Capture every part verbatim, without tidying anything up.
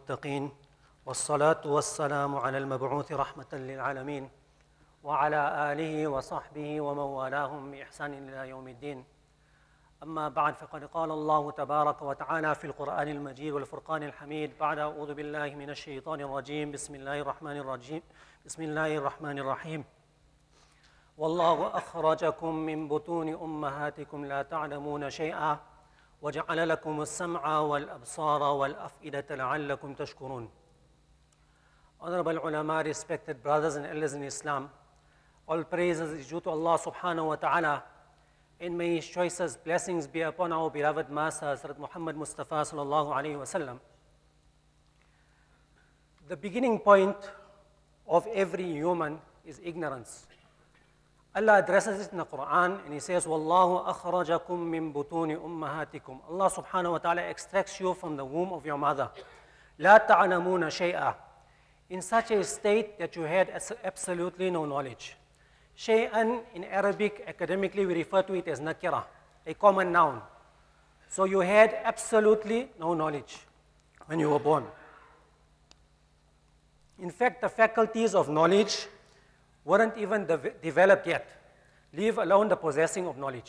المتقين والصلاة والسلام على المبعوث رحمة للعالمين وعلى آله وصحبه ومن والاهم بإحسان إلى يوم الدين. أما بعد، فقد قال الله تبارك وتعالى في القرآن المجيد والفرقان الحميد بعد أعوذ بالله من الشيطان الرجيم بسم الله الرحمن الرجيم بسم الله الرحمن الرحيم والله أخرجكم من بطون أمهاتكم لا تعلمون شيئا وجعل لكم السمع والأبصار والأفئدة لعلكم تشكرون. Honorable ulama, respected brothers and elders in Islam, all praises is due to Allah subhanahu wa ta'ala, and may His choicest blessings be upon our beloved Master, Hazrat Muhammad Mustafa sallallahu alayhi wa sallam. The beginning point of every human is ignorance. Allah addresses it in the Quran and He says, Wallahu akhrajakum min butuni ummahatikum. Allah subhanahu wa ta'ala extracts you from the womb of your mother. La ta'lamuna shay'a. In such a state that you had absolutely no knowledge. Shay'an in Arabic, academically we refer to it as nakira, a common noun. So you had absolutely no knowledge when you were born. In fact, the faculties of knowledge weren't even de developed yet, leave alone the possessing of knowledge.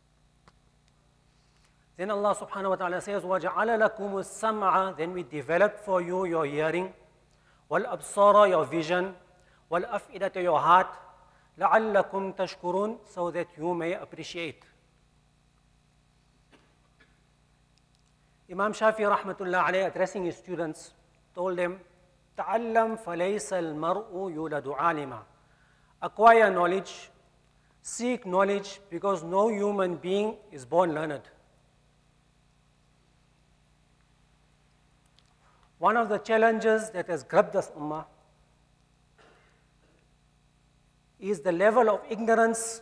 Then Allah subhanahu wa ta'ala says, وَجَعَلَ لَكُمُ السَّمْعَ. Then we developed for you your hearing, وَالْأَبْصَارَ your vision, وَالْأَفْئِدَةَ your heart, لَعَلَّكُمْ تَشْكُرُونَ so that you may appreciate. Imam Shafi rahmatullah alayhi, addressing his students, told them, تَعَلَّمْ فَلَيْسَ الْمَرْءُ يُولَدُ عَالِمًا. Acquire knowledge, seek knowledge, because no human being is born learned. One of the challenges that has grabbed us ummah is the level of ignorance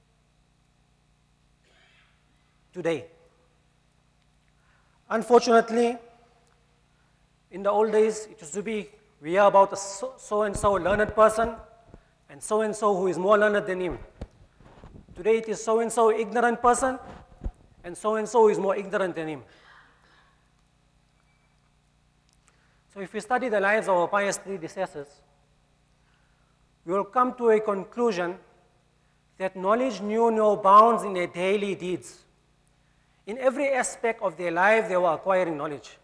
today. Unfortunately, in the old days, it used to be, we hear about a so-and-so learned person, and so-and-so who is more learned than him. Today it is so-and-so ignorant person, and so-and-so who is more ignorant than him. So if we study the lives of our pious predecessors, we will come to a conclusion that knowledge knew no bounds in their daily deeds. In every aspect of their life, they were acquiring knowledge.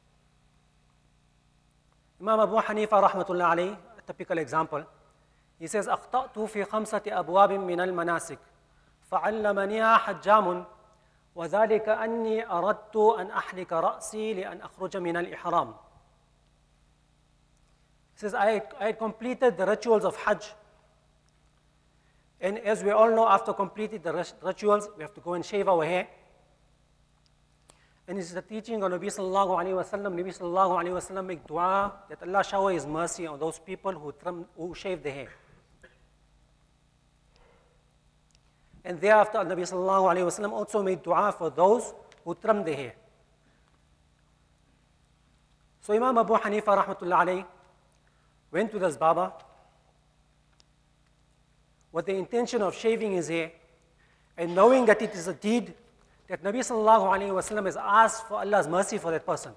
Imam Abu Hanifa rahmatullah alayhi, a typical example, he says, أخطأت في خمسة أبواب من المناسك فعلمنيها حجام وذلك أني أردت أن أحلق رأسي لأن أخرج من الإحرام. He says, I, I had completed the rituals of Hajj. And as we all know, after completing the rituals, we have to go and shave our hair. And it's the teaching of Nabi sallallahu alayhi wa sallam. Nabi sallallahu alayhi wa sallam make dua that Allah shower His mercy on those people who, trim, who shave their hair. And thereafter, Nabi sallallahu alayhi wa sallam also made dua for those who trim their hair. So Imam Abu Hanifa rahmatullah alayhi went to this Baba with the intention of shaving his hair, and knowing that it is a deed that Nabi sallallahu alayhi wa sallam has asked for Allah's mercy for that person.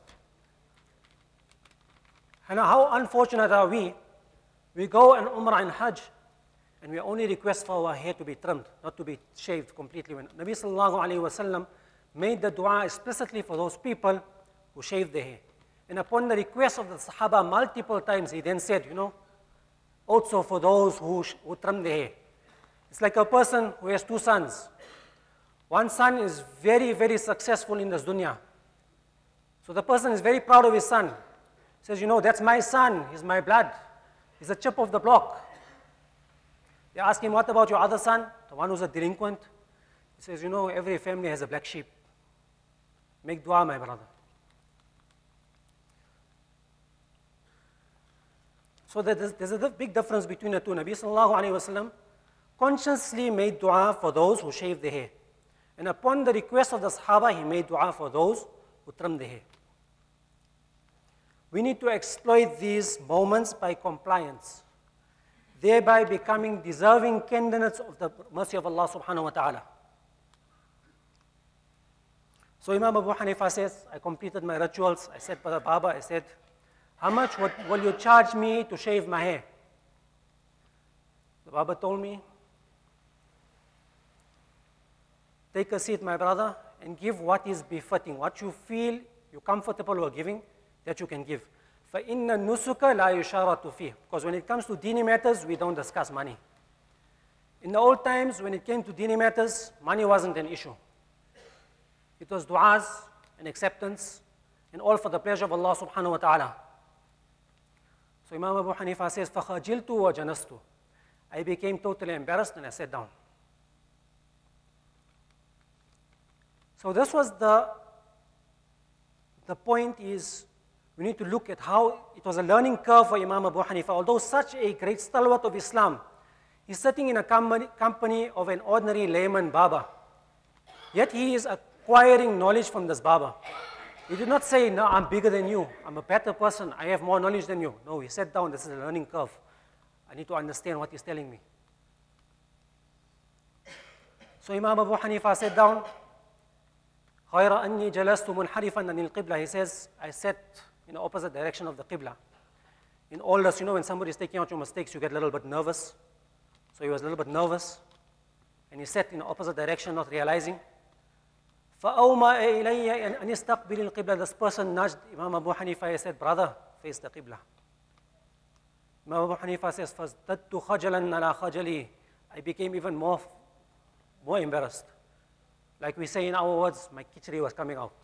And how unfortunate are we? We go on Umrah and Hajj, and we only request for our hair to be trimmed, not to be shaved completely. When Nabi sallallahu alayhi wa sallam made the dua explicitly for those people who shave their hair. And upon the request of the Sahaba multiple times, he then said, you know, also for those who, who trim their hair. It's like a person who has two sons. One son is very, very successful in this dunya. So the person is very proud of his son. He says, you know, that's my son, he's my blood. He's a chip of the block. They ask him, what about your other son, the one who's a delinquent? He says, you know, every family has a black sheep. Make dua, my brother. So there's, there's a big difference between the two. Nabi sallallahu alayhi wa sallam consciously made dua for those who shave their hair. And upon the request of the Sahaba, he made dua for those who trim their hair. We need to exploit these moments by compliance, thereby becoming deserving candidates of the mercy of Allah subhanahu wa ta'ala. So Imam Abu Hanifa says, I completed my rituals. I said, Brother Baba, I said, how much would, will you charge me to shave my hair? The Baba told me, take a seat, my brother, and give what is befitting, what you feel you're comfortable with giving, that you can give. فَإِنَّ النُّسُكَ لَا يُشَارَةُ فِيهِ. Because when it comes to dini matters, we don't discuss money. In the old times, when it came to dini matters, money wasn't an issue. It was du'as and acceptance, and all for the pleasure of Allah subhanahu wa ta'ala. So Imam Abu Hanifa says, فَخَجِلْتُ وَجَنَسْتُ. I became totally embarrassed and I sat down. So this was the, the point is, we need to look at how it was a learning curve for Imam Abu Hanifa. Although such a great stalwart of Islam, he's sitting in a company, company of an ordinary layman Baba. Yet he is acquiring knowledge from this Baba. He did not say, no, I'm bigger than you. I'm a better person. I have more knowledge than you. No, he sat down. This is a learning curve. I need to understand what he's telling me. So Imam Abu Hanifa sat down. غَيْرَ أَنِّي جَلَسْتُ مُنْحَرِفًا عَنِ الْقِبْلَةِ. He says, I sat in the opposite direction of the Qibla. In all this, you know, when somebody is taking out your mistakes, you get a little bit nervous. So he was a little bit nervous. And he sat in the opposite direction, not realizing. فَأَوْمَا إِلَيَّ أَنِ اسْتَقْبِلِ الْقِبْلَةِ. This person nudged Imam Abu Hanifa. He said, brother, face the Qibla. Imam Abu Hanifa says, فَازْدَدْتُ خَجَلًا عَلَى خَجَلِي. I became even more, more embarrassed. Like we say in our words, my khichdi was coming out.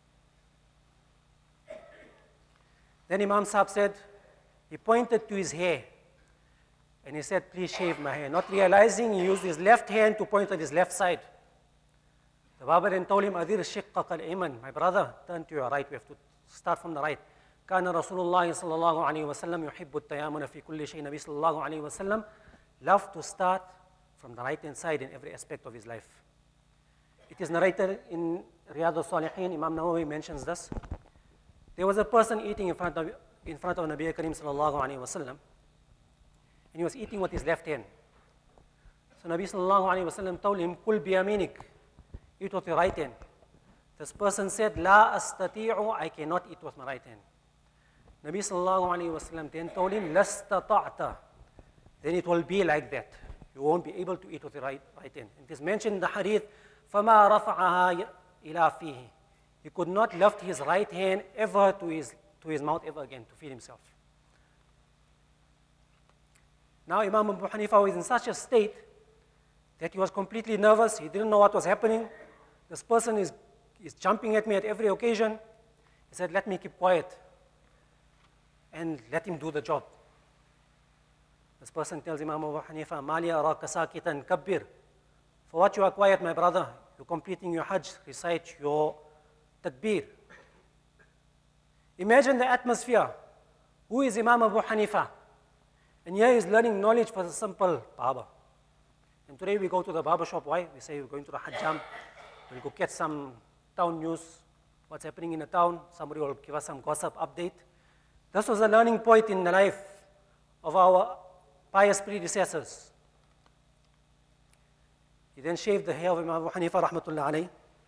Then Imam Sahib said, he pointed to his hair. And he said, please shave my hair. Not realizing, he used his left hand to point at his left side. The Baba then told him, Adir shiqqaq al-iman. My brother, turn to your right. We have to start from the right. كان رسول الله صلى الله عليه وسلم يحب التيامن في كل شيء. Nabi صلى الله عليه وسلم loved to start from the right hand side in every aspect of his life. It is narrated in Riyadh al-Salihin, Imam Nawawi mentions this. There was a person eating in front of, in front of Nabi Karim sallallahu alayhi wa sallam, and he was eating with his left hand. So Nabi sallallahu alayhi wa sallam told him, Kul biyaminik, eat with your right hand. This person said, La astati'u, I cannot eat with my right hand. Nabi sallallahu alayhi wa sallam then told him, Lastata'ta, then it will be like that. You won't be able to eat with your right, right hand. It is mentioned in the hadith, فَمَا رَفَعَهَا إِلَى فِيهِ. He could not lift his right hand ever to his, to his mouth ever again to feed himself. Now Imam Abu Hanifa was in such a state that he was completely nervous. He didn't know what was happening. This person is, is jumping at me at every occasion. He said, let me keep quiet and let him do the job. This person tells Imam Abu Hanifa, مَالِيَ أَرَاكَ سَاكِتًا كَبِّرْ. For what you are quiet, my brother? You're completing your Hajj, recite your takbir. Imagine the atmosphere. Who is Imam Abu Hanifa? And here he's learning knowledge for the simple Baba. And today we go to the barber shop. Why? We say we're going to the Hajjam. We'll go get some town news, what's happening in the town. Somebody will give us some gossip update. This was a learning point in the life of our pious predecessors. He then shaved the hair of Imam Abu Hanifa, rahmatullah alayh.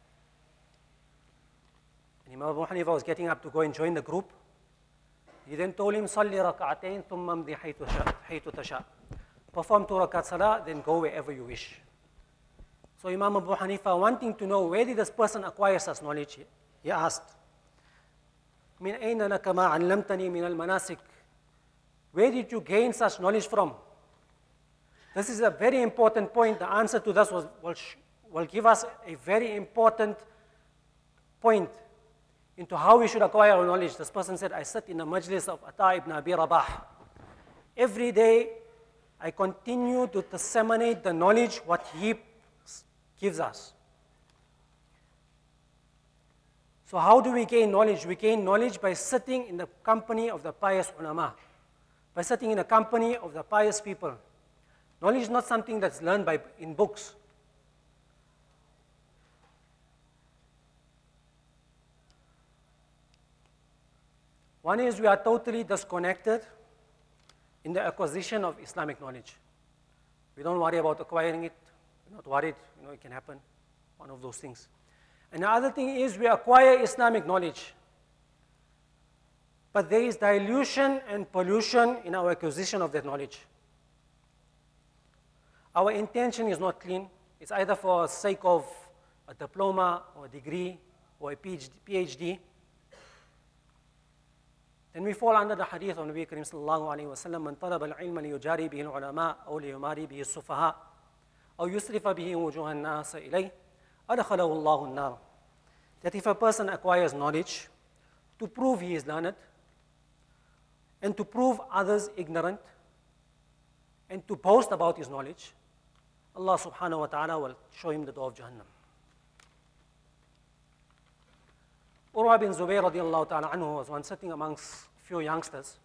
And Imam Abu Hanifa was getting up to go and join the group. He then told him, صَلِّ رَكَعَتَيْن ثُمَّ امْضِ حَيْثُ تَشَاء. Perform two rakat salah, then go wherever you wish. So Imam Abu Hanifa, wanting to know where did this person acquire such knowledge, he asked, مِنْ أَيْنَ لَكَ مَا عَلَّمْتَنِي مِنَ الْمَنَاسِكِ. Where did you gain such knowledge from? This is a very important point. The answer to this was, will, will give us a very important point into how we should acquire our knowledge. This person said, I sit in the majlis of Ata ibn Abi Rabah. Every day, I continue to disseminate the knowledge what he gives us. So how do we gain knowledge? We gain knowledge by sitting in the company of the pious ulama, by sitting in the company of the pious people. Knowledge is not something that's learned by, in books. One is we are totally disconnected in the acquisition of Islamic knowledge. We don't worry about acquiring it. We're not worried. You know, it can happen. One of those things. And the other thing is we acquire Islamic knowledge. but there is dilution and pollution in our acquisition of that knowledge. Our intention is not clean. It's either for the sake of a diploma or a degree or a PhD. Then we fall under the hadith of Nabi Karim sallallahu alayhi wa sallam, "Man talaba al-ilma liyujari bihi al-ulama, aw liyumari bihi al-sufaha, aw yusrifa bihi wujuha an-nas ilayh, adkhalahu Allahu an-nar." That if a person acquires knowledge to prove he is learned, and to prove others ignorant, and to boast about his knowledge, Allah subhanahu wa ta'ala will show him the door of Jahannam. Urwa bin Zubayr radiallahu ta'ala anhu was once sitting amongst a few youngsters,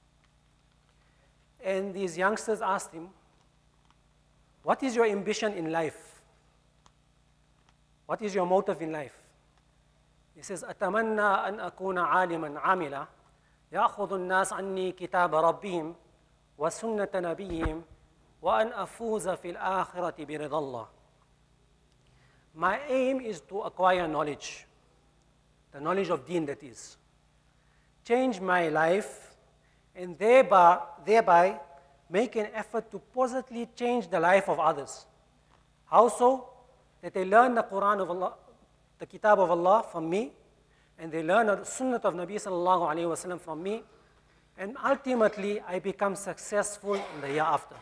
and these youngsters asked him, "What is your ambition in life? What is your motive in life?" He says, "Atamanna an akuna aliman amila, ya'khudhu an-nas anni kitab rabbihim wa sunnata nabiyihim, wa an afuza fil akhirati bi ridallah." My aim is to acquire knowledge, the knowledge of deen, that is, change my life, and thereby, thereby make an effort to positively change the life of others. How so? That they learn the Quran of Allah, the Kitab of Allah from me, and they learn the Sunnah of Nabi sallallahu alayhi wa sallam from me, and ultimately I become successful in the year after.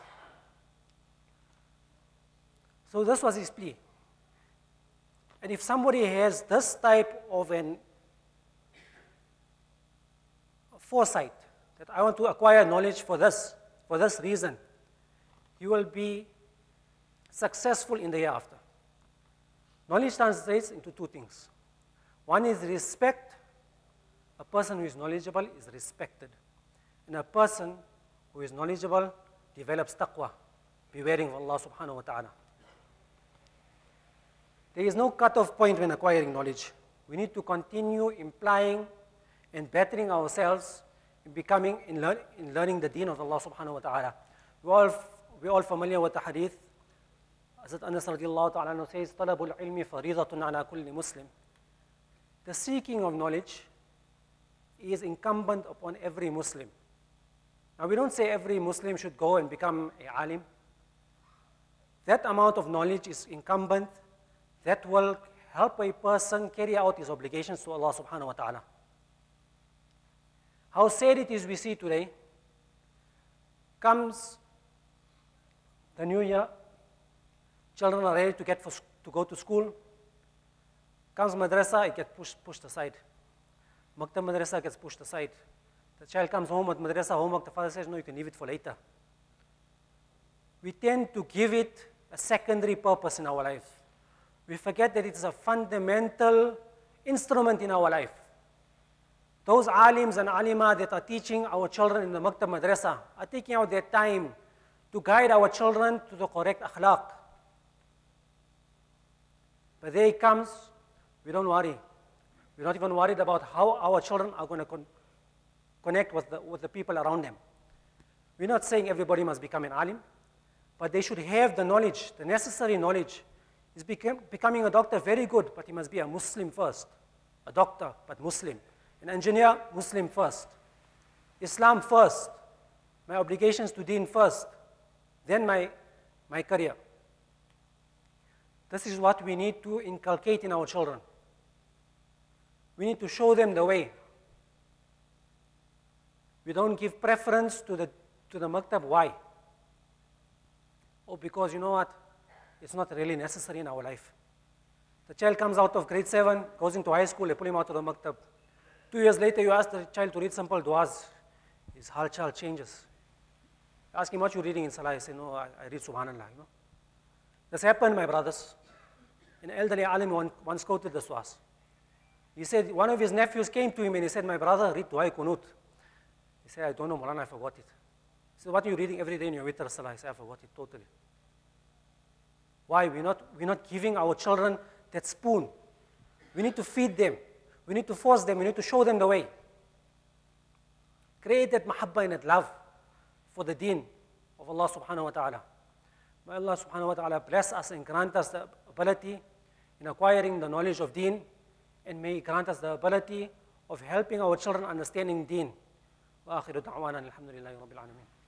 So this was his plea. And if somebody has this type of an foresight, that I want to acquire knowledge for this, for this reason, you will be successful in the year after. Knowledge translates into two things. One is respect. A person who is knowledgeable is respected. And a person who is knowledgeable develops taqwa, bewaring of Allah subhanahu wa ta'ala. There is no cut-off point when acquiring knowledge. We need to continue implying and bettering ourselves in becoming, in, lear in learning the deen of Allah subhanahu wa ta'ala. We're all, we're all familiar with the hadith. Hazrat Anas radiallahu ta'ala says, "Talabul ilmi faridatun ala kulli Muslim." The seeking of knowledge is incumbent upon every Muslim. Now, we don't say every Muslim should go and become a alim. That amount of knowledge is incumbent. That will help a person carry out his obligations to Allah subhanahu wa ta'ala. How sad it is we see today, comes the new year, children are ready to get for, to go to school, comes madrasa, it gets pushed, pushed aside. Maktab madrasa gets pushed aside. The child comes home with madrasa homework, the father says, "No, you can leave it for later." We tend to give it a secondary purpose in our life. We forget that it is a fundamental instrument in our life. Those alims and alima that are teaching our children in the maktab madrasa are taking out their time to guide our children to the correct akhlaq. But there it comes, we don't worry. We're not even worried about how our children are going to con connect with the, with the people around them. We're not saying everybody must become an alim, but they should have the knowledge, the necessary knowledge. Is become, becoming a doctor very good, but he must be a Muslim first. A doctor, but Muslim. An engineer, Muslim first. Islam first. My obligations to deen first. Then my, my career. This is what we need to inculcate in our children. We need to show them the way. We don't give preference to the, to the maktab. Why? Oh, because you know what? It's not really necessary in our life. The child comes out of grade seven, goes into high school, they pull him out of the maktab. Two years later, you ask the child to read simple du'as. His halchal changes. You ask him, "What you reading in Salah?" He says, "No, I, I read Subhanallah." You know? This happened, my brothers. An elderly alim once quoted this to us. He said, one of his nephews came to him and he said, "My brother, read Du'a Kunut." He said, "I don't know, Maulana, I forgot it." He said, "What are you reading every day in your witr Salah?" He said, "I forgot it totally." Why? We're not, we're not giving our children that spoon. We need to feed them. We need to force them. We need to show them the way. Create that mahabba and that love for the deen of Allah subhanahu wa ta'ala. May Allah subhanahu wa ta'ala bless us and grant us the ability in acquiring the knowledge of deen, and may He grant us the ability of helping our children understanding deen. وآخر دعوانا الحمد لله رب العالمين.